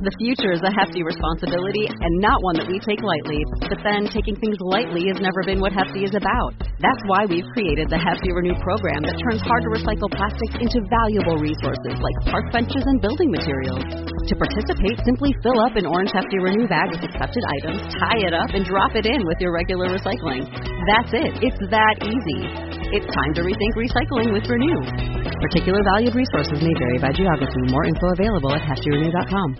The future is a hefty responsibility and not one that we take lightly. But then taking things lightly has never been what Hefty is about. That's why we've created the Hefty Renew program that turns hard-to-recycle plastics into valuable resources like park benches and building materials. To participate, simply fill up an orange Hefty Renew bag with accepted items, tie it up, and drop it in with your regular recycling. That's it. It's that easy. It's time to rethink recycling with Renew. Particular valued resources may vary by geography. More info available at heftyrenew.com.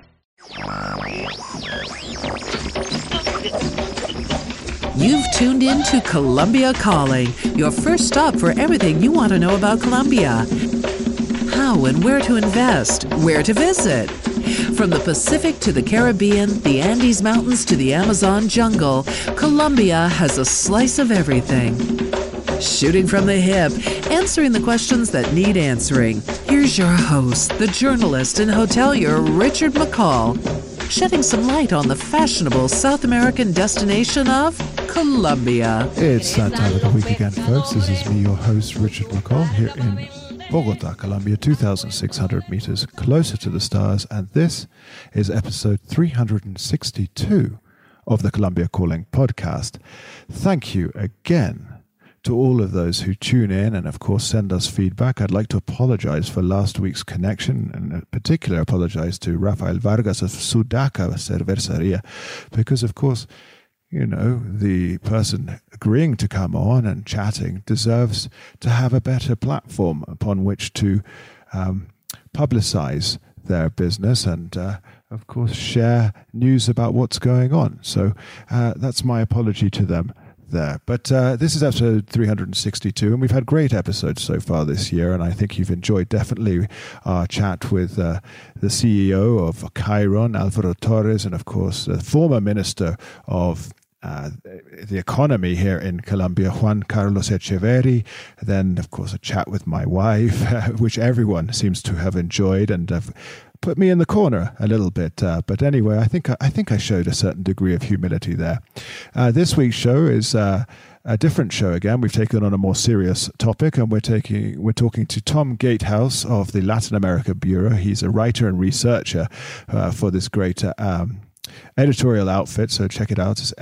You've tuned in to Colombia Calling, your first stop for everything you want to know about Colombia. How and where to invest, where to visit. From the Pacific to the Caribbean, the Andes Mountains to the Amazon jungle, Colombia has a slice of everything. Shooting from the hip, answering the questions that need answering. Here's your host, the journalist and hotelier Richard McCall, shedding some light on the fashionable South American destination of Colombia. It's that time of the week again, folks. This is me, your host, Richard McCall, here in Bogota, Colombia, 2,600 meters closer to the stars, and this is episode 362 of the Colombia Calling podcast. Thank you again to all of those who tune in and, of course, send us feedback. I'd like to apologize for last week's connection, and in particular apologize to Rafael Vargas of Sudaca Cerveceria, because, of course, you know, the person agreeing to come on and chatting deserves to have a better platform upon which to publicize their business and, of course, share news about what's going on. So that's my apology to them there. But this is episode 362, and we've had great episodes so far this year, and I think you've enjoyed definitely our chat with the CEO of Chiron, Alvaro Torres, and of course the former minister of the economy here in Colombia, Juan Carlos Echeverri. Then, of course, a chat with my wife, which everyone seems to have enjoyed and have put me in the corner a little bit. But anyway, I think I showed a certain degree of humility there. This week's show is a different show again. We've taken on a more serious topic, and we're talking to Tom Gatehouse of the Latin America Bureau. He's a writer and researcher for this great editorial outfit, so check it out. It's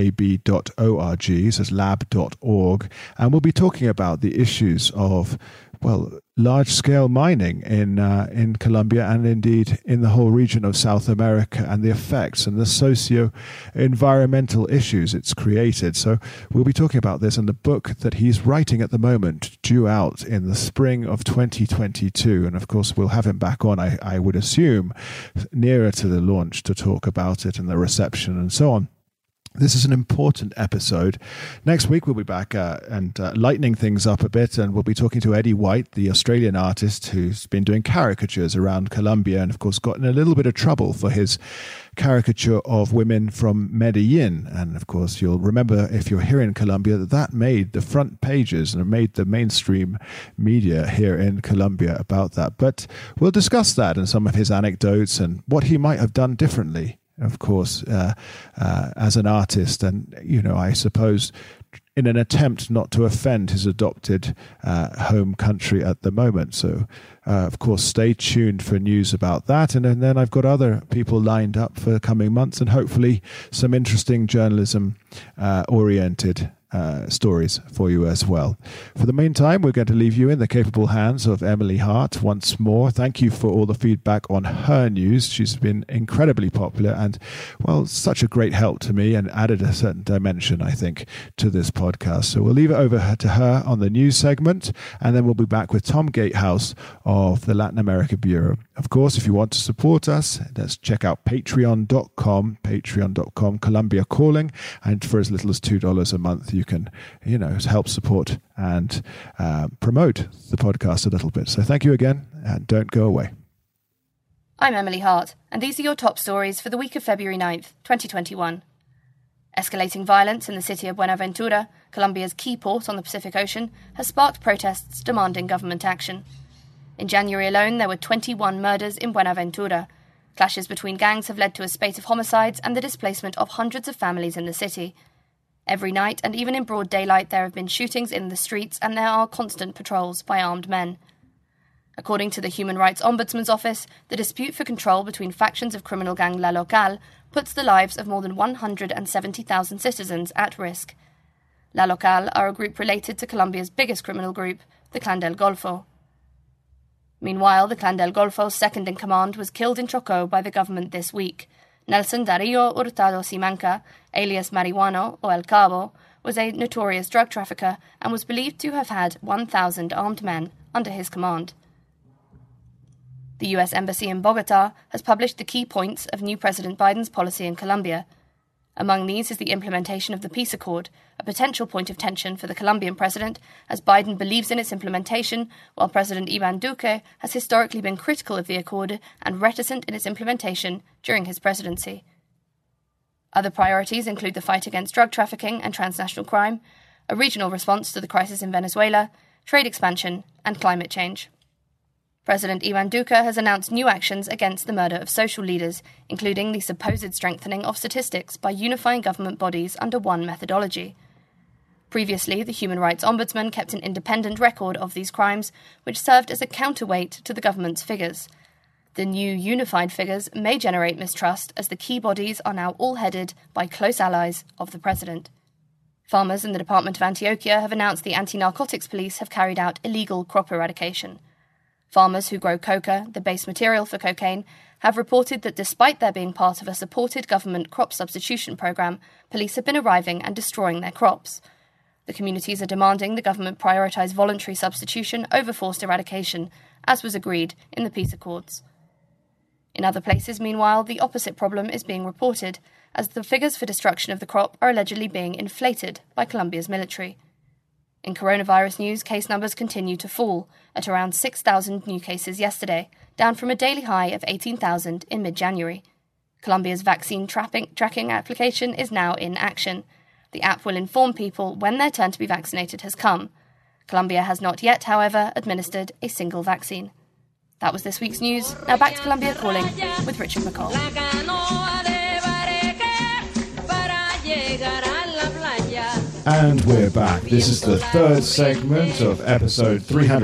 lab.org, so it's lab.org, and we'll be talking about the issues of, well, large-scale mining in Colombia and indeed in the whole region of South America, and the effects and the socio-environmental issues it's created. So we'll be talking about this in the book that he's writing at the moment, due out in the spring of 2022. And of course, we'll have him back on, I would assume, nearer to the launch to talk about it and the reception and so on. This is an important episode. Next week, we'll be back and lightening things up a bit, and we'll be talking to Eddie White, the Australian artist who's been doing caricatures around Colombia and, of course, got in a little bit of trouble for his caricature of women from Medellin. And, of course, you'll remember, if you're here in Colombia, that made the front pages and made the mainstream media here in Colombia about that. But we'll discuss that and some of his anecdotes and what he might have done differently, of course, as an artist, and, you know, I suppose in an attempt not to offend his adopted home country at the moment. So, of course, stay tuned for news about that. And then I've got other people lined up for the coming months, and hopefully some interesting journalism-oriented stories for you as well. For the meantime, we're going to leave you in the capable hands of Emily Hart once more. Thank you for all the feedback on her news. She's been incredibly popular and, well, such a great help to me and added a certain dimension, I think, to this podcast. So we'll leave it over to her on the news segment, and then we'll be back with Tom Gatehouse of the Latin America Bureau. Of course, if you want to support us, let's check out patreon.com, Colombia Calling, and for as little as $2 a month, you can, you know, help support and promote the podcast a little bit. So thank you again, and don't go away. I'm Emily Hart, and these are your top stories for the week of February 9th, 2021. Escalating violence in the city of Buenaventura, Colombia's key port on the Pacific Ocean, has sparked protests demanding government action. In January alone, there were 21 murders in Buenaventura. Clashes between gangs have led to a spate of homicides and the displacement of hundreds of families in the city. Every night, and even in broad daylight, there have been shootings in the streets, and there are constant patrols by armed men. According to the Human Rights Ombudsman's Office, the dispute for control between factions of criminal gang La Local puts the lives of more than 170,000 citizens at risk. La Local are a group related to Colombia's biggest criminal group, the Clan del Golfo. Meanwhile, the Clan del Golfo's second-in-command was killed in Chocó by the government this week. Nelson Darío Hurtado Simanca, alias Marihuano or El Cabo, was a notorious drug trafficker and was believed to have had 1,000 armed men under his command. The U.S. Embassy in Bogotá has published the key points of new President Biden's policy in Colombia. Among these is the implementation of the peace accord, a potential point of tension for the Colombian president, as Biden believes in its implementation, while President Iván Duque has historically been critical of the accord and reticent in its implementation during his presidency. Other priorities include the fight against drug trafficking and transnational crime, a regional response to the crisis in Venezuela, trade expansion, and climate change. President Iván Duque has announced new actions against the murder of social leaders, including the supposed strengthening of statistics by unifying government bodies under one methodology. Previously, the Human Rights Ombudsman kept an independent record of these crimes, which served as a counterweight to the government's figures. The new unified figures may generate mistrust, as the key bodies are now all headed by close allies of the president. Farmers in the Department of Antioquia have announced the anti-narcotics police have carried out illegal crop eradication. Farmers who grow coca, the base material for cocaine, have reported that despite their being part of a supported government crop substitution program, police have been arriving and destroying their crops. The communities are demanding the government prioritise voluntary substitution over forced eradication, as was agreed in the peace accords. In other places, meanwhile, the opposite problem is being reported, as the figures for destruction of the crop are allegedly being inflated by Colombia's military. In coronavirus news, case numbers continue to fall, at around 6,000 new cases yesterday, down from a daily high of 18,000 in mid-January. Colombia's vaccine tracking application is now in action. The app will inform people when their turn to be vaccinated has come. Colombia has not yet, however, administered a single vaccine. That was this week's news. Now back to Colombia Calling with Richard McCall. And we're back. This is the third segment of episode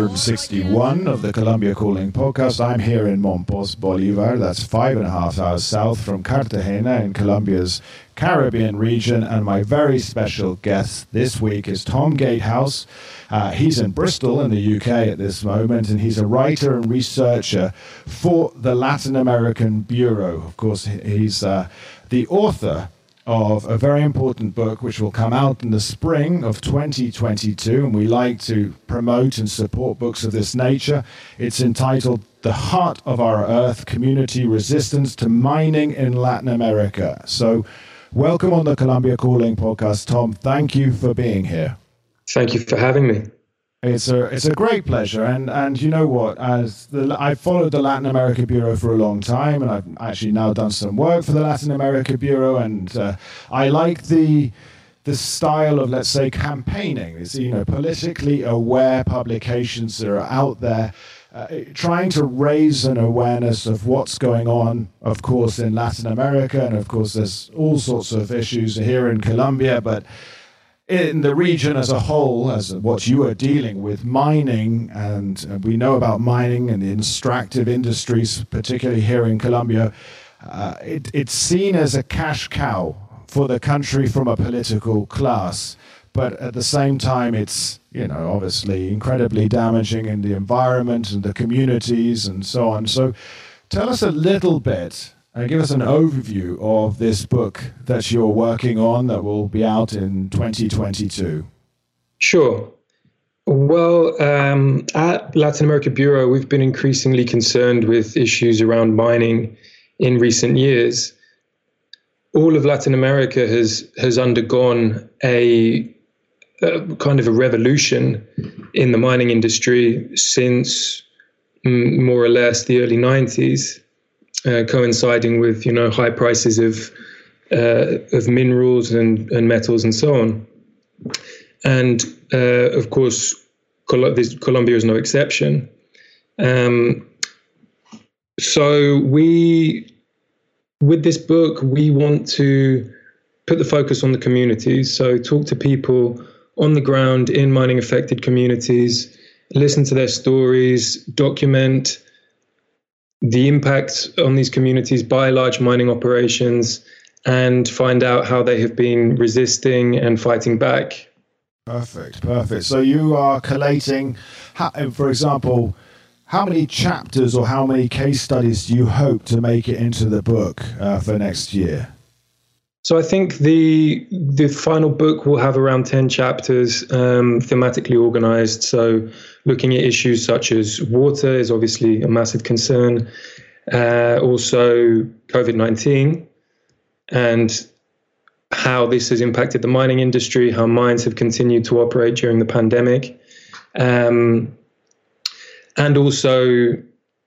361 of the Colombia Calling podcast. I'm here in Monpós, Bolívar. That's 5.5 hours south from Cartagena in Colombia's Caribbean region. And my very special guest this week is Tom Gatehouse. He's in Bristol in the UK at this moment, and he's a writer and researcher for the Latin American Bureau. Of course, he's the author of a very important book which will come out in the spring of 2022, and we like to promote and support books of this nature. It's entitled The Heart of Our Earth, Community Resistance to Mining in Latin America. So welcome on the Colombia Calling podcast, Tom. Thank you for being here. Thank you for having me. It's a great pleasure, and you know what? I've followed the Latin America Bureau for a long time, and I've actually now done some work for the Latin America Bureau, and I like the style of, let's say, campaigning. It's, politically aware publications that are out there, trying to raise an awareness of what's going on, of course, in Latin America, and of course, there's all sorts of issues here in Colombia, but in the region as a whole, as what you are dealing with, mining, and we know about mining and the extractive industries, particularly here in Colombia, it's seen as a cash cow for the country from a political class. But at the same time, it's, obviously incredibly damaging in the environment and the communities and so on. So tell us a little bit, give us an overview of this book that you're working on that will be out in 2022. Sure. Well, at Latin America Bureau, we've been increasingly concerned with issues around mining in recent years. All of Latin America has undergone a kind of a revolution in the mining industry since more or less the early 90s. Coinciding with, high prices of minerals and metals and so on. And, of course, Colombia is no exception. So with this book, we want to put the focus on the communities. So talk to people on the ground in mining affected communities listen to their stories, document the impact on these communities by large mining operations, and find out how they have been resisting and fighting back. Perfect. So you are collating, for example, how many chapters or how many case studies do you hope to make it into the book for next year? So I think the final book will have around 10 chapters, thematically organized. So looking at issues such as water is obviously a massive concern. Also COVID-19 and how this has impacted the mining industry, how mines have continued to operate during the pandemic. And also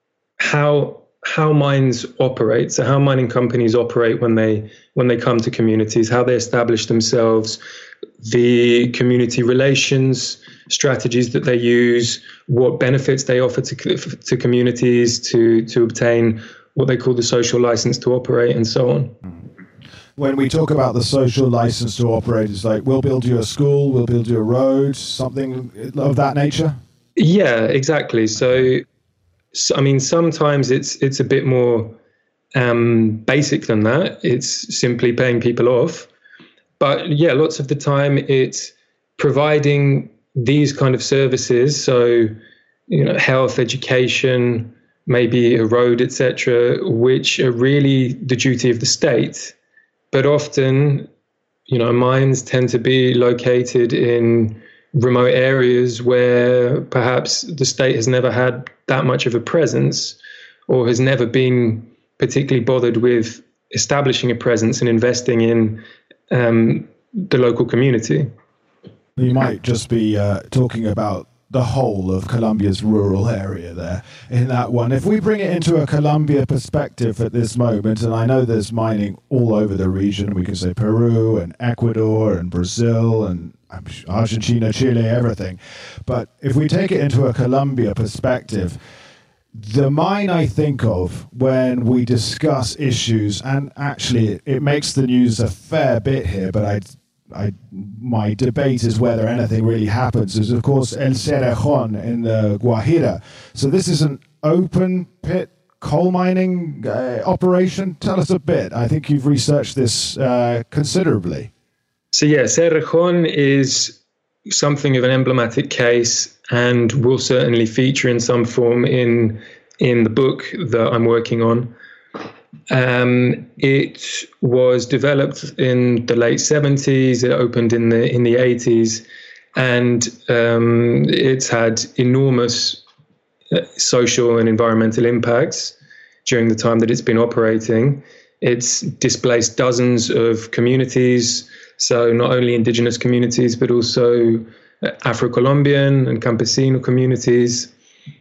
how mines operate, so how mining companies operate when they come to communities, how they establish themselves, the community relations strategies that they use, what benefits they offer to communities to obtain what they call the social license to operate, and so on. When we talk about the social license to operate, it's like, we'll build you a school, we'll build you a road, something of that nature? Yeah, exactly. So I mean, sometimes it's a bit more basic than that. It's simply paying people off. But yeah, lots of the time it's providing these kind of services. So, health, education, maybe a road, etc., which are really the duty of the state. But often, mines tend to be located in remote areas where perhaps the state has never had that much of a presence or has never been particularly bothered with establishing a presence and investing in the local community. You might just be talking about the whole of Colombia's rural area there in that one. If we bring it into a Colombia perspective at this moment, and I know there's mining all over the region, we can say Peru and Ecuador and Brazil and Argentina, Chile, everything. But if we take it into a Colombia perspective, the mine I think of when we discuss issues, and actually it makes the news a fair bit here, but my debate is whether anything really happens, is of course El Cerrejón in the Guajira. So this is an open pit coal mining operation. Tell us a bit. I think you've researched this considerably. So yeah, Cerrejón is something of an emblematic case and will certainly feature in some form in the book that I'm working on. It was developed in the late 70s. It opened in the 80s, and it's had enormous social and environmental impacts during the time that it's been operating. It's displaced dozens of communities, so not only indigenous communities, but also Afro-Colombian and Campesino communities.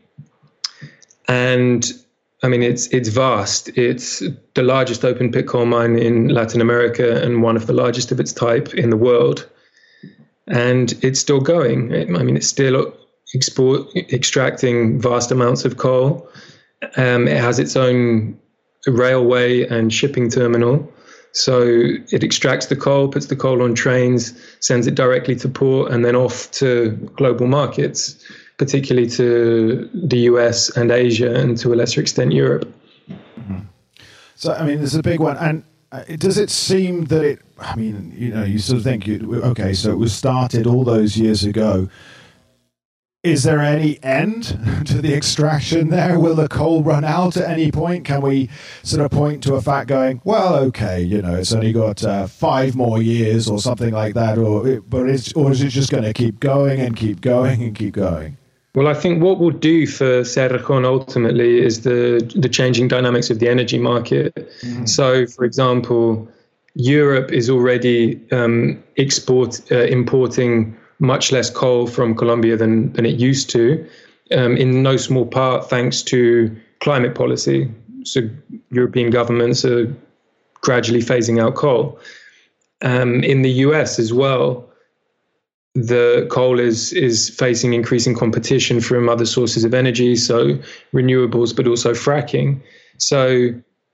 And I mean, it's vast. It's the largest open pit coal mine in Latin America and one of the largest of its type in the world. And it's still going. It's still extracting vast amounts of coal. It has its own railway and shipping terminal. So it extracts the coal, puts the coal on trains, sends it directly to port and then off to global markets, particularly to the US and Asia and to a lesser extent Europe. Mm-hmm. So, there's a big one. And does it seem that you sort of think, okay, so it was started all those years ago. Is there any end to the extraction there? Will the coal run out at any point? Can we sort of point to a fact going, well, okay, it's only got 5 more years or something like that, or is it just going to keep going and keep going and keep going? Well, I think what we'll do for Cerrejón ultimately is the changing dynamics of the energy market. Mm-hmm. So, for example, Europe is already importing much less coal from Colombia than it used to, in no small part thanks to climate policy. So European governments are gradually phasing out coal. In the US as well, the coal is facing increasing competition from other sources of energy, so renewables, but also fracking. So,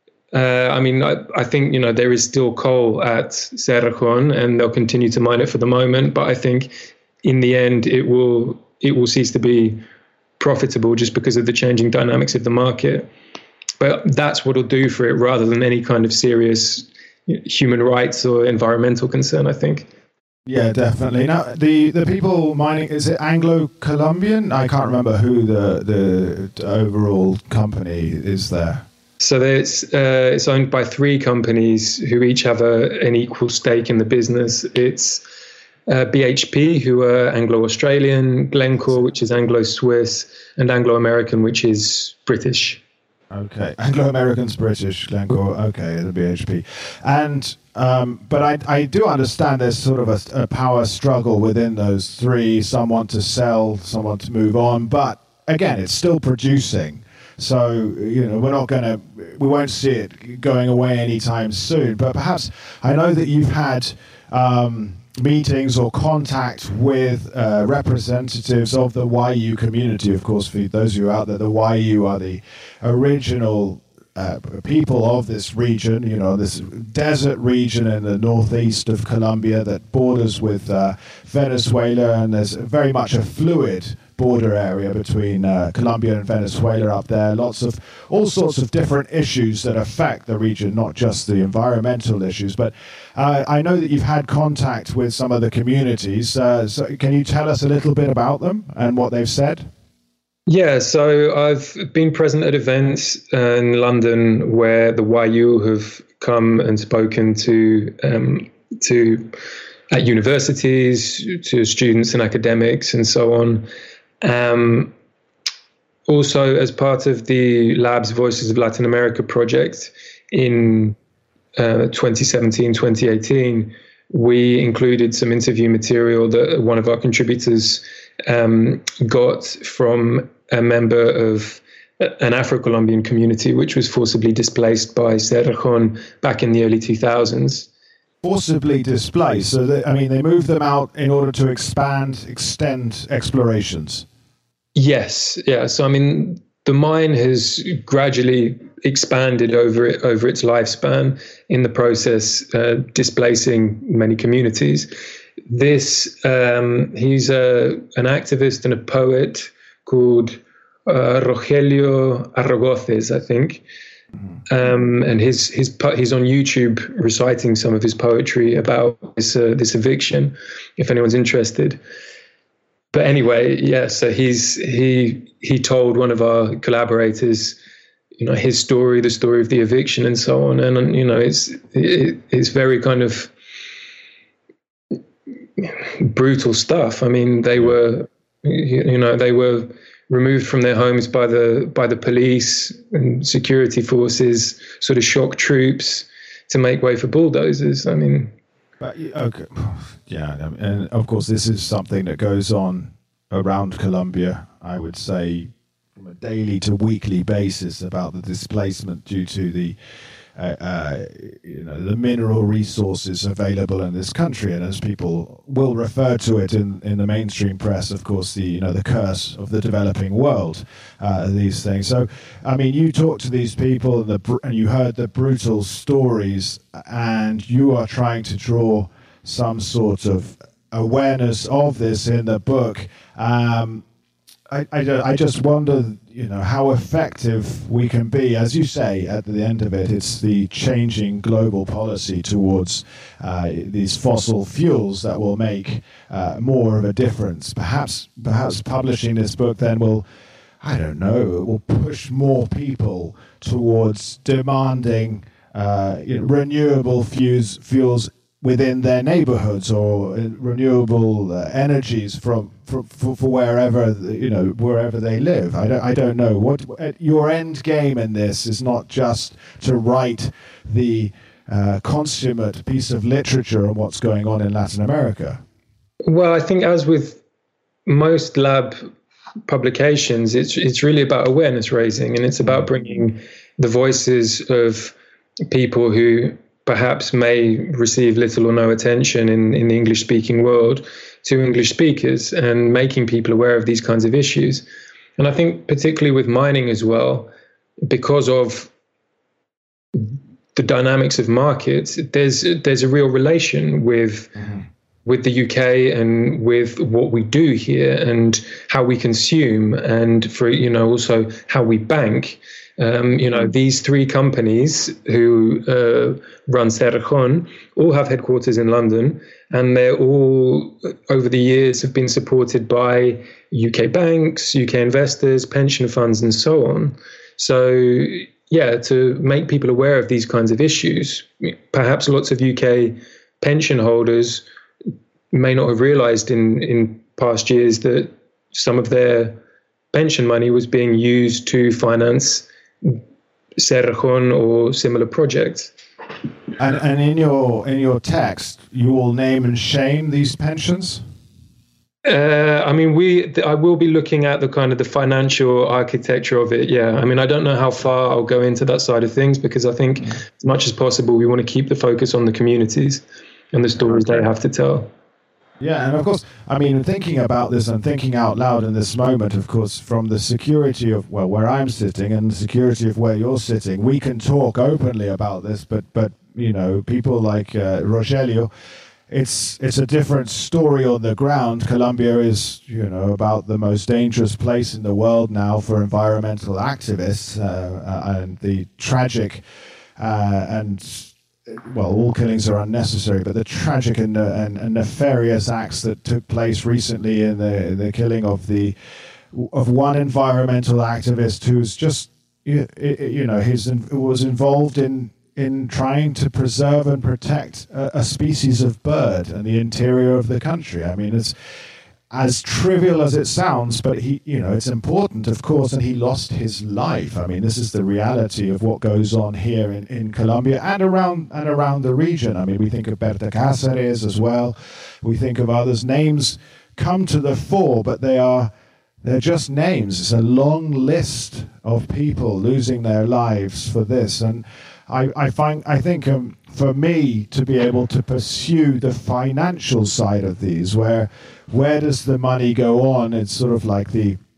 I think, there is still coal at Cerrejón and they'll continue to mine it for the moment. But I think in the end, it will cease to be profitable just because of the changing dynamics of the market. But that's what it'll do for it, rather than any kind of serious human rights or environmental concern, I think. Yeah, definitely. Now, the people mining, is it Anglo-Colombian? I can't remember who the overall company is there. So it's owned by 3 companies who each have an equal stake in the business. It's BHP, who are Anglo-Australian, Glencore, which is Anglo-Swiss, and Anglo-American, which is British. Okay, Anglo-American's British, Glencore, okay, the BHP. And but I do understand there's sort of a power struggle within those 3. Some want to sell, some want to move on, but again, it's still producing. So, we won't see it going away anytime soon. But perhaps, I know that you've had meetings or contact with representatives of the Wayuu community. Of course, for those of you out there, the Wayuu are the original people of this region, this desert region in the northeast of Colombia that borders with Venezuela, and there's very much a fluid border area between Colombia and Venezuela up there. All sorts of different issues that affect the region, not just the environmental issues. But I know that you've had contact with some of the communities. So can you tell us a little bit about them and what they've said? Yeah, so I've been present at events in London where the Wayuu have come and spoken to at universities, to students and academics and so on. Also, as part of the Lab's Voices of Latin America project in 2017, 2018, we included some interview material that one of our contributors got from a member of an Afro-Colombian community which was forcibly displaced by Cerrejón back in the early 2000s. Forcibly displaced? So, they moved them out in order to extend explorations? Yes, yeah. So, the mine has gradually expanded over its lifespan, in the process displacing many communities. He's an activist and a poet called Rogelio Arrogoces, I think. And he's on YouTube reciting some of his poetry about this eviction, if anyone's interested. But anyway, yeah. So he told one of our collaborators, his story, the story of the eviction, and so on. And it's very kind of brutal stuff. They were removed from their homes by the police and security forces, sort of shock troops, to make way for bulldozers. But, okay, yeah, and of course this is something that goes on around Colombia, I would say, from a daily to weekly basis, about the displacement due to the the mineral resources available in this country. And as people will refer to it in the mainstream press, of course, the curse of the developing world, these things. So, you talk to these people and you heard the brutal stories, and you are trying to draw some sort of awareness of this in the book. I just wonder, how effective we can be. As you say, at the end of it, it's the changing global policy towards these fossil fuels that will make more of a difference. Perhaps publishing this book then will, it will push more people towards demanding renewable fuels within their neighborhoods, or renewable energies for wherever wherever they live. I don't know what your end game in this is. Not just to write the consummate piece of literature on what's going on in Latin America. Well, I think, as with most lab publications, it's really about awareness raising, and it's about bringing the voices of people who perhaps may receive little or no attention in the English-speaking world to English speakers, and making people aware of these kinds of issues. And I think particularly with mining as well, because of the dynamics of markets, there's a real relation with with the UK and with what we do here and how we consume and for, also how we bank. These three companies who run Cerrejón all have headquarters in London, and they're all, over the years, have been supported by UK banks, UK investors, pension funds, and so on. So, to make people aware of these kinds of issues, perhaps lots of UK pension holders may not have realized in past years that some of their pension money was being used to finance Cerrejón or similar projects. And in your text, you will name and shame these pensions? I will be looking at the kind of the financial architecture of it. Yeah. I don't know how far I'll go into that side of things, because I think as much as possible, we want to keep the focus on the communities and the stories they have to tell. Yeah, and of course, thinking about this and thinking out loud in this moment, of course, from the security of, where I'm sitting and the security of where you're sitting, we can talk openly about this, but people like Rogelio, it's a different story on the ground. Colombia is, about the most dangerous place in the world now for environmental activists, and the tragic all killings are unnecessary, but the tragic and nefarious acts that took place recently in the killing of one environmental activist who's just, was involved in trying to preserve and protect a species of bird in the interior of the country. It's as trivial as it sounds, but it's important, of course, and he lost his life. This is the reality of what goes on here in Colombia and around the region. We think of Berta Cáceres as well. We think of others. Names come to the fore, but they're just names. It's a long list of people losing their lives for this, and I think for me to be able to pursue the financial side of these, where does the money go on? It's sort of like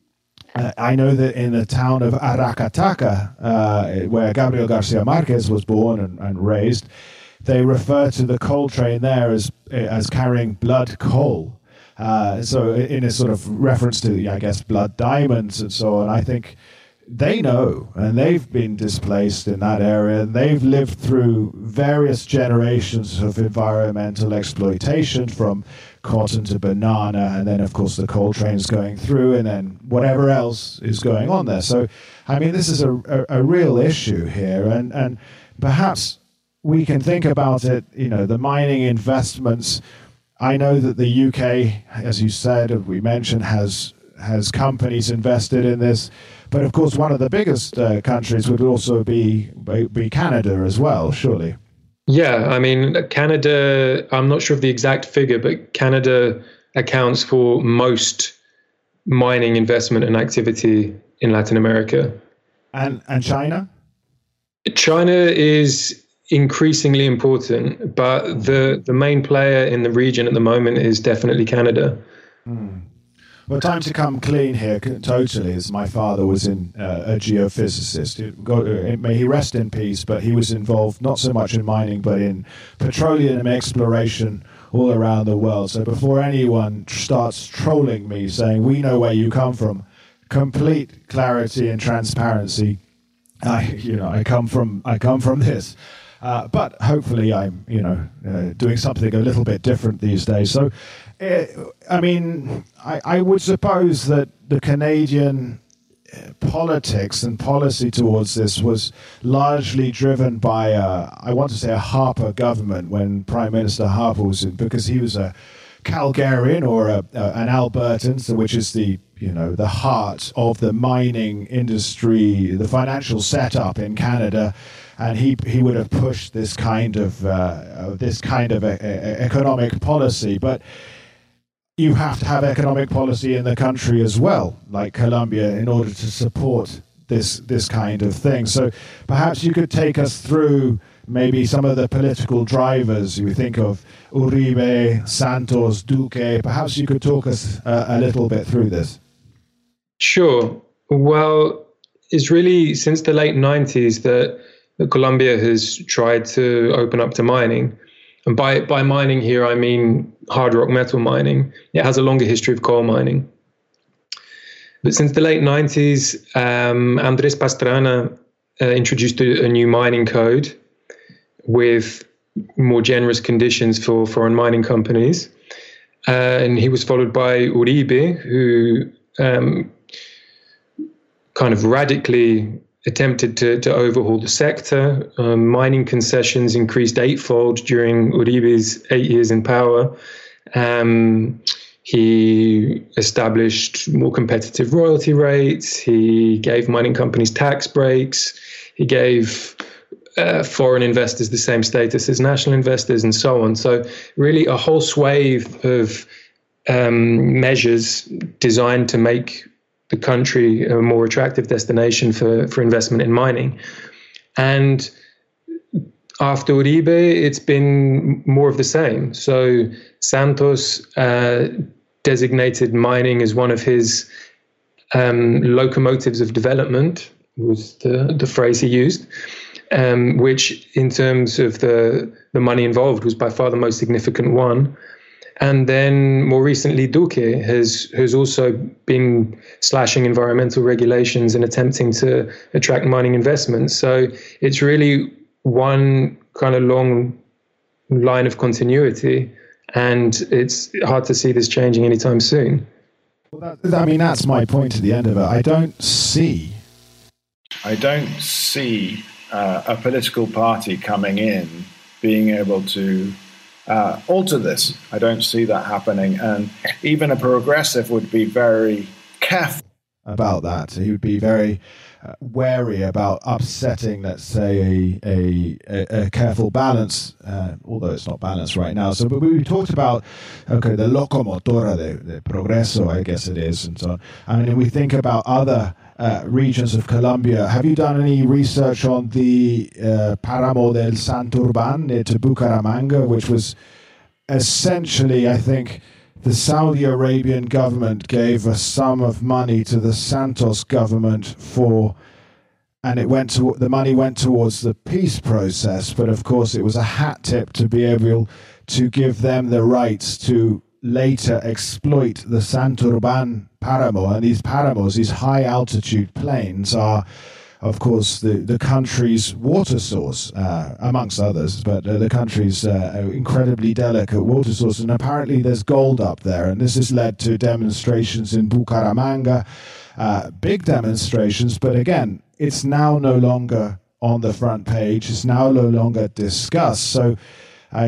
I know that in the town of Aracataca, where Gabriel Garcia Marquez was born and raised, they refer to the coal train there as carrying blood coal. So in a sort of reference to, I guess, blood diamonds and so on. I think they know, and they've been displaced in that area, and they've lived through various generations of environmental exploitation, from cotton to banana, and then of course the coal trains going through, and then whatever else is going on there. So this is a real issue here, and perhaps we can think about it, the mining investments. I know that the UK, as you said, we mentioned, has companies invested in this. But of course, one of the biggest countries would also be Canada as well, surely. Yeah, Canada, I'm not sure of the exact figure, but Canada accounts for most mining investment and activity in Latin America. And China? China is increasingly important, but the main player in the region at the moment is definitely Canada. Well, time to come clean here, totally, as my father was a geophysicist. May he rest in peace, but he was involved not so much in mining, but in petroleum exploration all around the world. So before anyone starts trolling me, saying, we know where you come from, complete clarity and transparency. I come from this. But hopefully I'm, doing something a little bit different these days. So, I would suppose that the Canadian politics and policy towards this was largely driven by, I want to say, a Harper government when Prime Minister Harper was in, because he was a Calgarian or an Albertan, so which is the heart of the mining industry, the financial setup in Canada. And he would have pushed this kind of economic policy, but you have to have economic policy in the country as well, like Colombia, in order to support this kind of thing. So perhaps you could take us through maybe some of the political drivers. You think of Uribe, Santos, Duque. Perhaps you could talk us a little bit through this. Sure. Well, it's really since the late 90s that Colombia has tried to open up to mining. And by mining here, I mean hard rock metal mining. It has a longer history of coal mining. But since the late 90s, Andrés Pastrana introduced a new mining code with more generous conditions for foreign mining companies. And he was followed by Uribe, who kind of radically attempted to overhaul the sector. Mining concessions increased eightfold during Uribe's 8 years in power. He established more competitive royalty rates. He gave mining companies tax breaks. He gave foreign investors the same status as national investors, and so on. So really a whole swathe of measures designed to make the country a more attractive destination for investment in mining. And after Uribe, it's been more of the same. So Santos designated mining as one of his locomotives of development, was the phrase he used, which in terms of the money involved was by far the most significant one. And then more recently, Duque has also been slashing environmental regulations and attempting to attract mining investments. So it's really one kind of long line of continuity, and it's hard to see this changing anytime soon. Well, that's my point at the end of it. I don't see a political party coming in being able to alter this. I don't see that happening, and even a progressive would be very careful about that. He would be very wary about upsetting, let's say, a careful balance, although it's not balanced right now. So, but we talked about, okay, the locomotora de progreso, I guess it is, and so on. I mean, we think about other regions of Colombia. Have you done any research on the Páramo del Santurbán near to Bucaramanga, which was essentially, I think, the Saudi Arabian government gave a sum of money to the Santos government and the money went towards the peace process, but of course it was a hat tip to be able to give them the rights to later exploit the Santurbán Páramo. And these páramos, these high altitude plains, are of course the country's water source, amongst others, but the country's incredibly delicate water source. And apparently there's gold up there, and this has led to demonstrations in Bucaramanga, big demonstrations, but again, it's now no longer on the front page, it's now no longer discussed. So are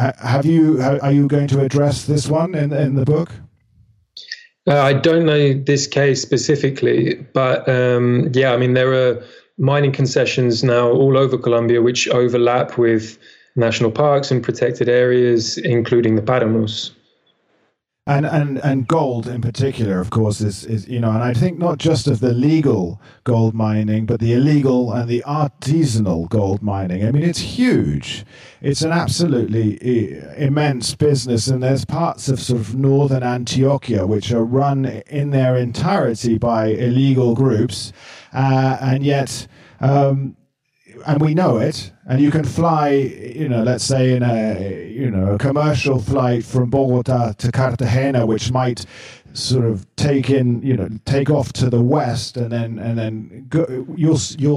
you going to address this one in the book? I don't know this case specifically, but yeah, I mean, there are mining concessions now all over Colombia which overlap with national parks and protected areas, including the Páramos. And gold in particular, of course, is and I think not just of the legal gold mining, but the illegal and the artisanal gold mining. I mean, it's huge. It's an absolutely immense business, and there's parts of sort of northern Antioquia which are run in their entirety by illegal groups, and yet. And we know it, and you can fly, let's say in a commercial flight from Bogota to Cartagena, which might sort of take off to the west, and then go, you'll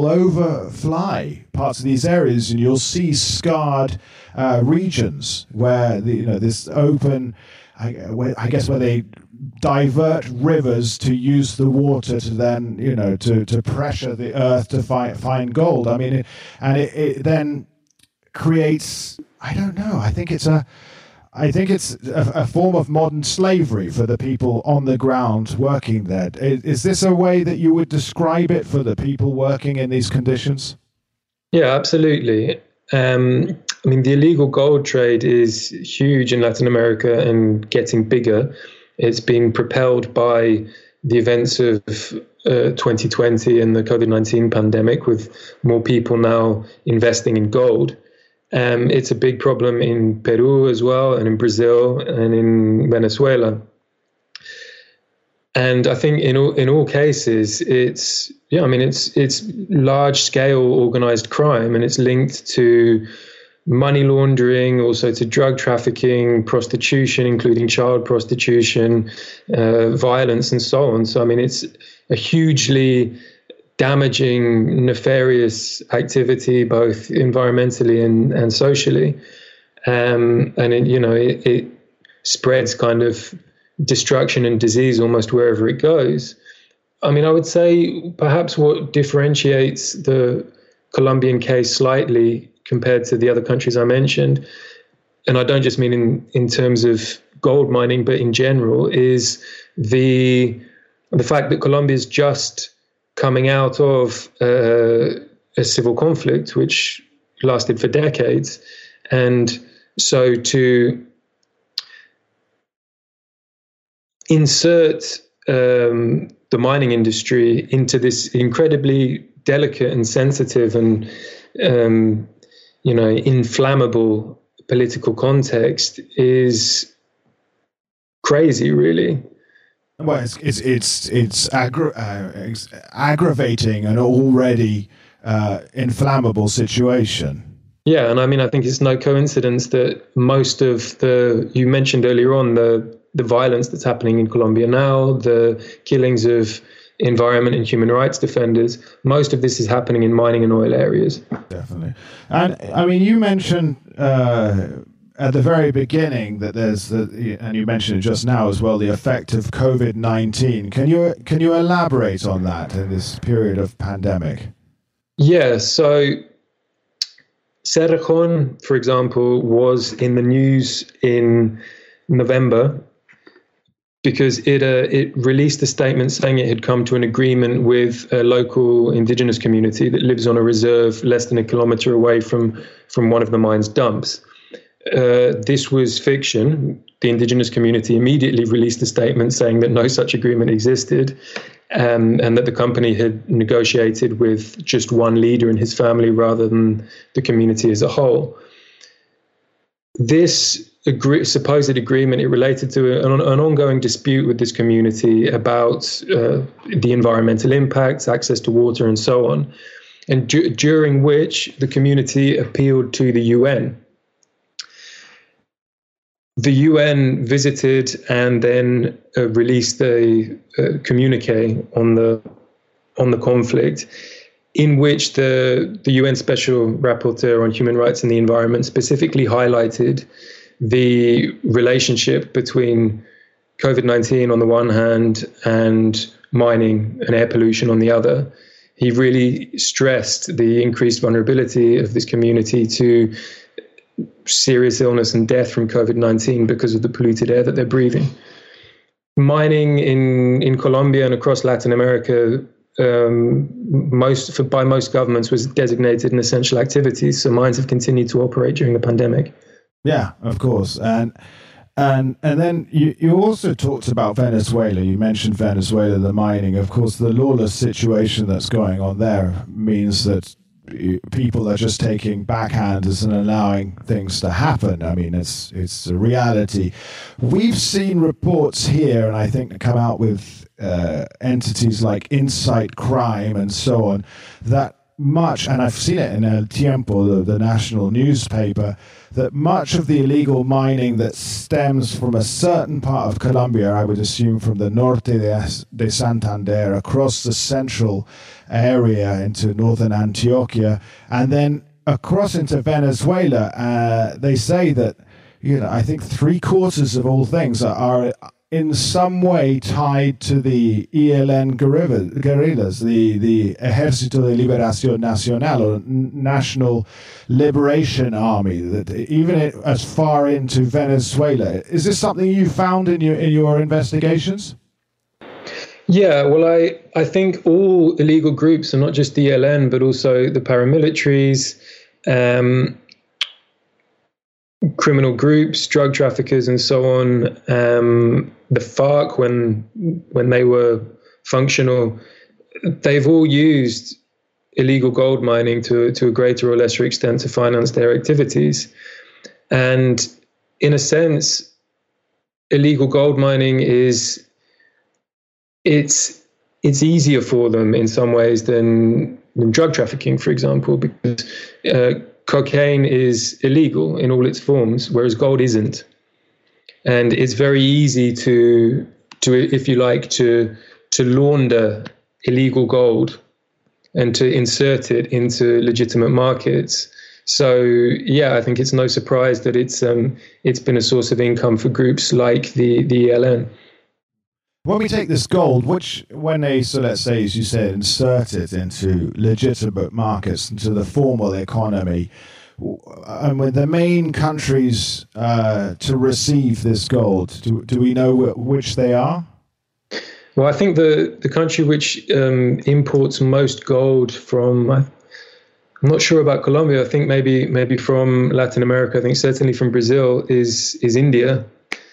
overfly parts of these areas, and you'll see scarred regions where this open, I guess where they divert rivers to use the water to then to pressure the earth to find gold. I mean, it then creates, I don't know, I think it's a form of modern slavery for the people on the ground working there. Is this a way that you would describe it for the people working in these conditions? Yeah, absolutely. I mean, the illegal gold trade is huge in Latin America and getting bigger. It's being propelled by the events of 2020 and the COVID-19 pandemic, with more people now investing in gold. It's a big problem in Peru as well, and in Brazil and in Venezuela. And I think in all cases, it's large scale organized crime, and it's linked to money laundering, also to drug trafficking, prostitution, including child prostitution, violence, and so on. So, I mean, it's a hugely damaging, nefarious activity, both environmentally and socially. And it spreads kind of destruction and disease almost wherever it goes. I mean, I would say perhaps what differentiates the Colombian case slightly compared to the other countries I mentioned, and I don't just mean in terms of gold mining, but in general, is the fact that Colombia is just coming out of a civil conflict which lasted for decades. And so to insert the mining industry into this incredibly delicate and sensitive and inflammable political context is crazy, really. Well, it's aggravating an already inflammable situation. Yeah, and I mean, I think it's no coincidence that most of you mentioned earlier on, the violence that's happening in Colombia now, the killings of environment and human rights defenders, most of this is happening in mining and oil areas. Definitely. And I mean, you mentioned at the very beginning that there's and you mentioned it just now as well, the effect of COVID-19. Can you elaborate on that in this period of pandemic? Yeah, so Cerrejón, for example, was in the news in November because it released a statement saying it had come to an agreement with a local indigenous community that lives on a reserve less than a kilometer away from one of the mine's dumps. This was fiction. The indigenous community immediately released a statement saying that no such agreement existed, and that the company had negotiated with just one leader and his family rather than the community as a whole. This supposed agreement, it related to an ongoing dispute with this community about the environmental impacts, access to water, and so on, and during which the community appealed to the UN. The UN visited and then released a communique on the conflict, in which the UN Special Rapporteur on Human Rights and the Environment specifically highlighted the relationship between COVID-19 on the one hand and mining and air pollution on the other. He really stressed the increased vulnerability of this community to serious illness and death from COVID-19 because of the polluted air that they're breathing. Mining in Colombia and across Latin America, by most governments, was designated an essential activity. So mines have continued to operate during the pandemic. Yeah, of course. And then you also talked about Venezuela. You mentioned Venezuela, the mining. Of course, the lawless situation that's going on there means that people are just taking backhanders and allowing things to happen. I mean, it's a reality. We've seen reports here, and I think come out with entities like Insight Crime and so on, that much, and I've seen it in El Tiempo, the national newspaper, that much of the illegal mining that stems from a certain part of Colombia, I would assume from the norte de Santander across the central area into northern Antioquia, and then across into Venezuela, they say that, I think 3/4 of all things are in some way tied to the ELN guerrillas, the Ejército de Liberación Nacional, or National Liberation Army, that even as far into Venezuela. Is this something you found in your investigations? Yeah, well, I think all illegal groups, and not just the ELN, but also the paramilitaries, criminal groups, drug traffickers, and so on. The FARC, when they were functional, they've all used illegal gold mining to a greater or lesser extent to finance their activities. And in a sense, illegal gold mining it's easier for them in some ways than drug trafficking, for example, because cocaine is illegal in all its forms, whereas gold isn't. And it's very easy to if you like, to launder illegal gold and to insert it into legitimate markets. So, yeah, I think it's no surprise that it's been a source of income for groups like the ELN. When we take this gold, when they, so let's say, as you said, insert it into legitimate markets, into the formal economy, and with the main countries to receive this gold, do we know which they are? Well, I think the country which imports most gold from, I'm not sure about Colombia, I think maybe from Latin America, I think certainly from Brazil, is India.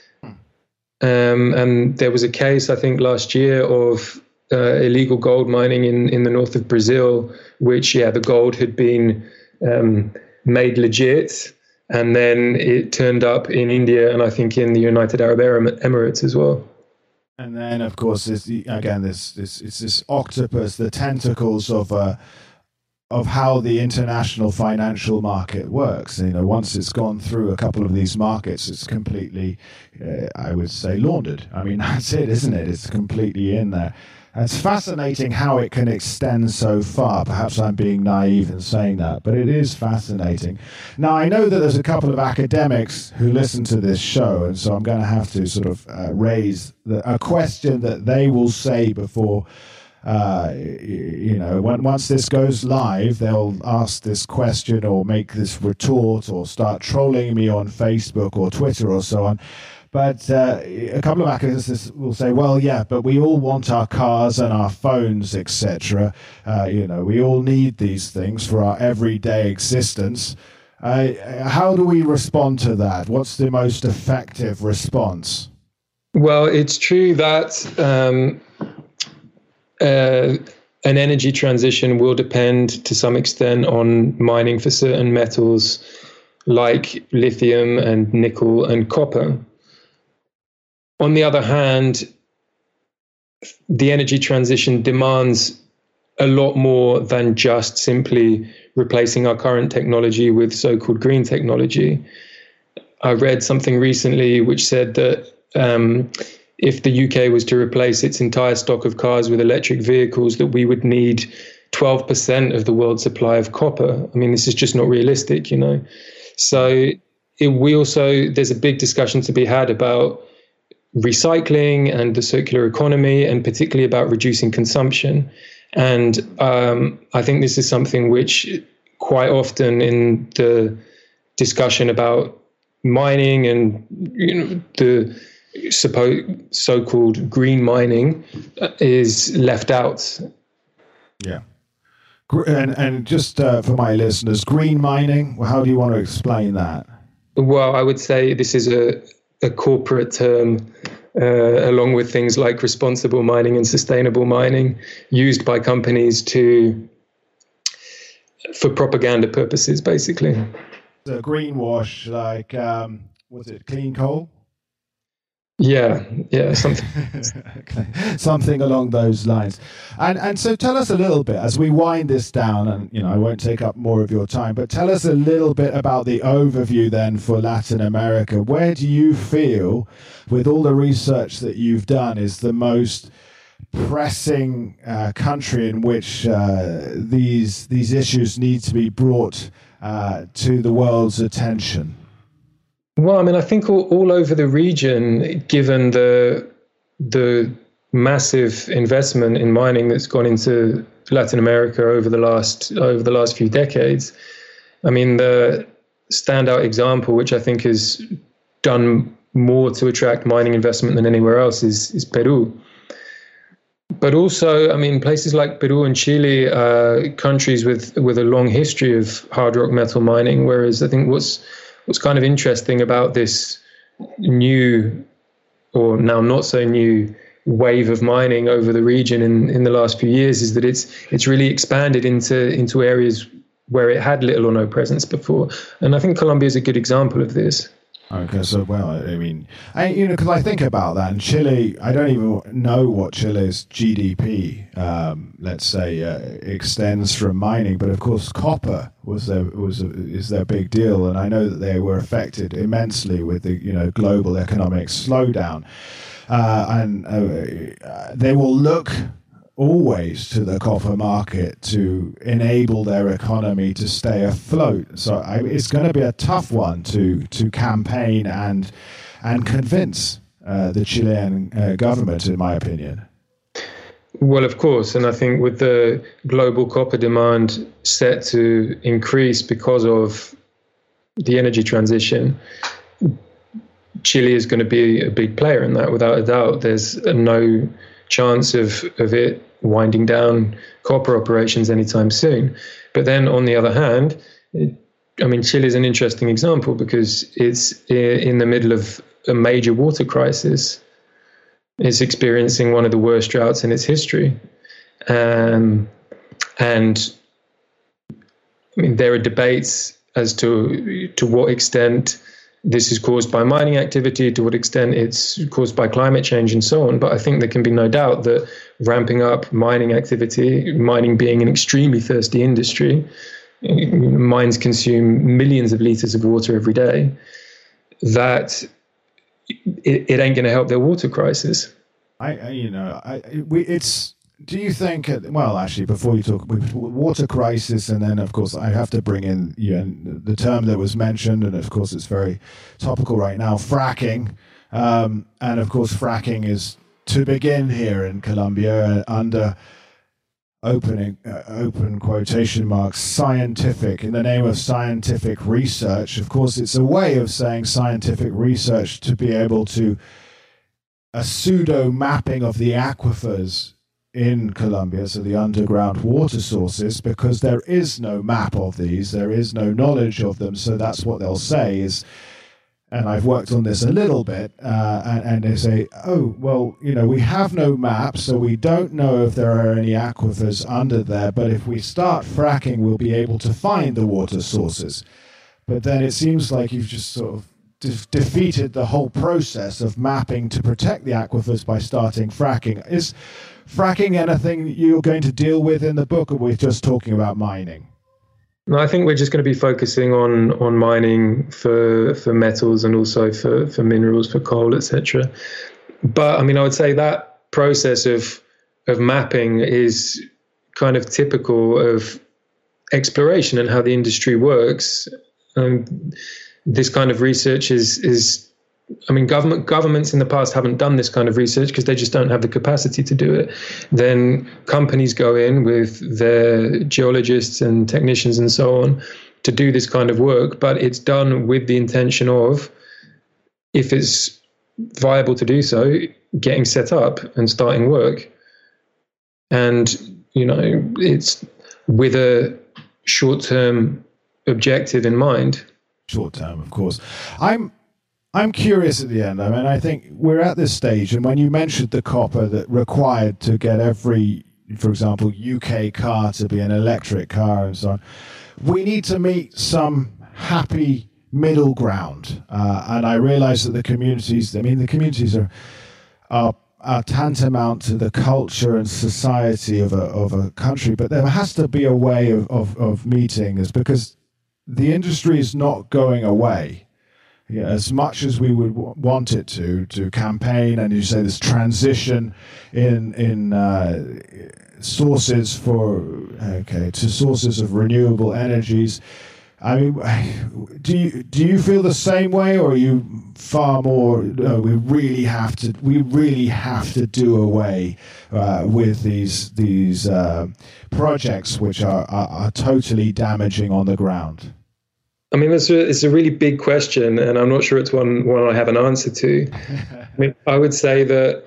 And there was a case, I think, last year of illegal gold mining in the north of Brazil, which, the gold had been made legit, and then it turned up in India and I think in the United Arab Emirates as well. And then, of course, it's this octopus, the tentacles of how the international financial market works. Once it's gone through a couple of these markets, it's completely, I would say, laundered. I mean, that's it, isn't it? It's completely in there. It's fascinating how it can extend so far. Perhaps I'm being naive in saying that, but it is fascinating. Now, I know that there's a couple of academics who listen to this show, and so I'm going to have to sort of raise a question that they will say before, once this goes live, they'll ask this question or make this retort or start trolling me on Facebook or Twitter or so on. But a couple of academics will say, well, yeah, but we all want our cars and our phones, etc. We all need these things for our everyday existence. How do we respond to that? What's the most effective response? Well, it's true that an energy transition will depend to some extent on mining for certain metals like lithium and nickel and copper. On the other hand, the energy transition demands a lot more than just simply replacing our current technology with so-called green technology. I read something recently which said that if the UK was to replace its entire stock of cars with electric vehicles, that we would need 12% of the world's supply of copper. I mean, this is just not realistic, So there's a big discussion to be had about recycling and the circular economy, and particularly about reducing consumption. And I think this is something which quite often in the discussion about mining and the so-called green mining is left out. Yeah. And just for my listeners, green mining, how do you want to explain that? Well, I would say this is a corporate term, along with things like responsible mining and sustainable mining, used by companies for propaganda purposes, basically. The greenwash, like, was it clean coal? Yeah, something. Okay. Something along those lines. And so tell us a little bit, as we wind this down, and I won't take up more of your time, but tell us a little bit about the overview then for Latin America. Where do you feel, with all the research that you've done, is the most pressing country in which these issues need to be brought to the world's attention? Well, I mean, I think all over the region, given the massive investment in mining that's gone into Latin America over the last few decades, I mean, the standout example, which I think has done more to attract mining investment than anywhere else, is Peru. But also, I mean, places like Peru and Chile are countries with a long history of hard rock metal mining, whereas I think what's kind of interesting about this new, or now not so new, wave of mining over the region in the last few years is that it's really expanded into areas where it had little or no presence before. And I think Colombia is a good example of this. Okay, so because I think about that, and Chile, I don't even know what Chile's GDP, let's say, extends from mining, but of course copper is their big deal, and I know that they were affected immensely with the global economic slowdown, and they will look always to the copper market to enable their economy to stay afloat. So it's going to be a tough one to campaign and convince the Chilean government, in my opinion. Well, of course, and I think with the global copper demand set to increase because of the energy transition, Chile is going to be a big player in that, without a doubt. There's no chance of it winding down copper operations anytime soon. But then on the other hand, Chile is an interesting example because it's in the middle of a major water crisis. It's experiencing one of the worst droughts in its history. And there are debates as to what extent this is caused by mining activity, to what extent it's caused by climate change and so on. But I think there can be no doubt that ramping up mining activity, mining being an extremely thirsty industry, mines consume millions of liters of water every day, that it ain't going to help their water crisis. Do you think, well, actually, before you talk water crisis, and then, of course, I have to bring in the term that was mentioned, and, of course, it's very topical right now, fracking. And, of course, fracking is to begin here in Colombia under open quotation marks, scientific, in the name of scientific research. Of course, it's a way of saying scientific research to be able to a pseudo mapping of the aquifers in Colombia, so the underground water sources, because there is no map of these, there is no knowledge of them, so that's what they'll say is, and I've worked on this a little bit, and they say, oh, well, we have no map, so we don't know if there are any aquifers under there, but if we start fracking, we'll be able to find the water sources. But then it seems like you've just sort of defeated the whole process of mapping to protect the aquifers by starting fracking. Is fracking anything you're going to deal with in the book, or we're just talking about mining? No, I think we're just going to be focusing on mining for metals and also for minerals, for coal, etc. But I would say that process of mapping is kind of typical of exploration and how the industry works. This kind of research is governments in the past haven't done this kind of research because they just don't have the capacity to do it. Then companies go in with their geologists and technicians and so on to do this kind of work, but it's done with the intention of, if it's viable to do so, getting set up and starting work. And, it's with a short-term objective in mind. Short term, of course. I'm curious at the end. I think we're at this stage, and when you mentioned the copper that required to get every, for example, UK car to be an electric car and so on, we need to meet some happy middle ground. And I realize that the communities are tantamount to the culture and society of a country, but there has to be a way of meeting this, because the industry is not going away. As much as we would want it to campaign, and you say this transition in sources to sources of renewable energies. Do you feel the same way, or are you far more? No, we really have to do away with these projects which are totally damaging on the ground. It's a really big question, and I'm not sure it's one I have an answer to. I would say that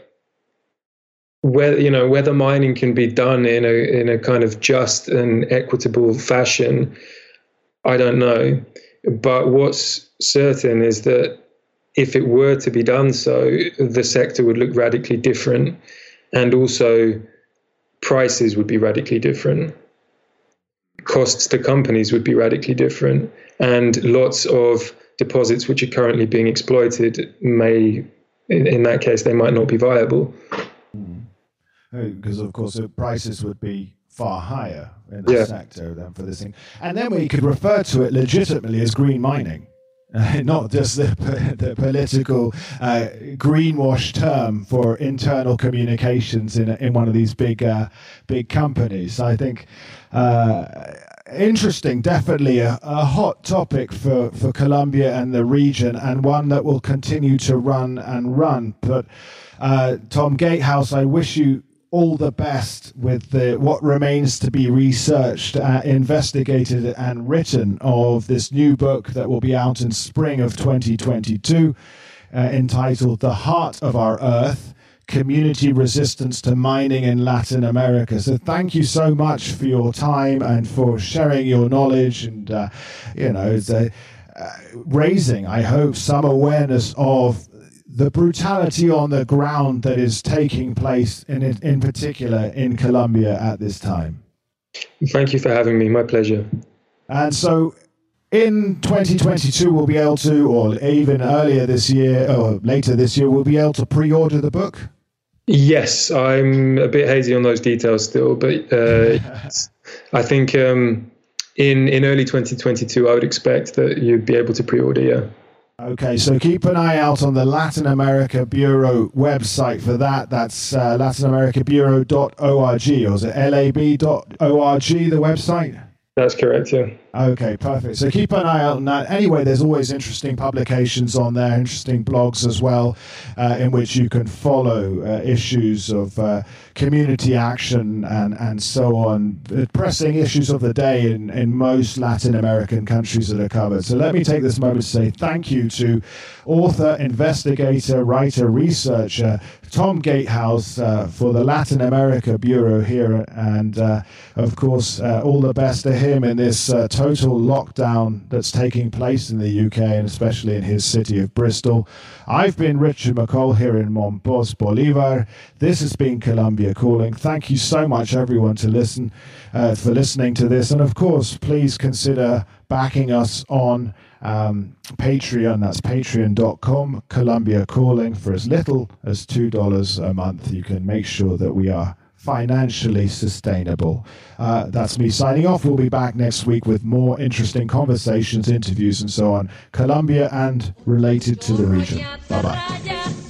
whether mining can be done in a kind of just and equitable fashion, I don't know. But what's certain is that if it were to be done so, the sector would look radically different, and also prices would be radically different. Costs to companies would be radically different, and lots of deposits which are currently being exploited may, in that case, they might not be viable. Because, of course, the prices would be far higher in the sector than for this thing. And then we could refer to it legitimately as green mining. Not just the political greenwash term for internal communications in one of these big companies. I think interesting, definitely a hot topic for Colombia and the region, and one that will continue to run and run. But Tom Gatehouse, I wish you all the best with what remains to be researched, investigated and written of this new book that will be out in spring of 2022, entitled The Heart of Our Earth, Community Resistance to Mining in Latin America. So thank you so much for your time and for sharing your knowledge and, raising, I hope, some awareness of the brutality on the ground that is taking place, in particular in Colombia at this time. Thank you for having me. My pleasure. And so in 2022, we'll be able to, or even earlier this year, or later this year, we'll be able to pre-order the book? Yes, I'm a bit hazy on those details still, but I think in early 2022, I would expect that you'd be able to pre-order, yeah. Okay, so keep an eye out on the Latin America Bureau website for that. That's LatinAmericaBureau.org, or is it lab.org, the website? That's correct, yeah. Okay, perfect. So keep an eye out on that. Anyway, there's always interesting publications on there, interesting blogs as well, in which you can follow issues of community action and so on, pressing issues of the day in most Latin American countries that are covered. So let me take this moment to say thank you to author, investigator, writer, researcher Tom Gatehouse for the Latin America Bureau here, and of course all the best to him in this total lockdown that's taking place in the UK, and especially in his city of Bristol. I've been Richard McCall here in Monpós, Bolívar. This has been Colombia Calling. Thank you so much, everyone, for listening to this, and of course please consider backing us on Patreon. That's patreon.com, Colombia Calling. For as little as $2 a month, you can make sure that we are financially sustainable. That's me signing off. We'll be back next week with more interesting conversations, interviews, and so on, Colombia and related to the region. Bye-bye.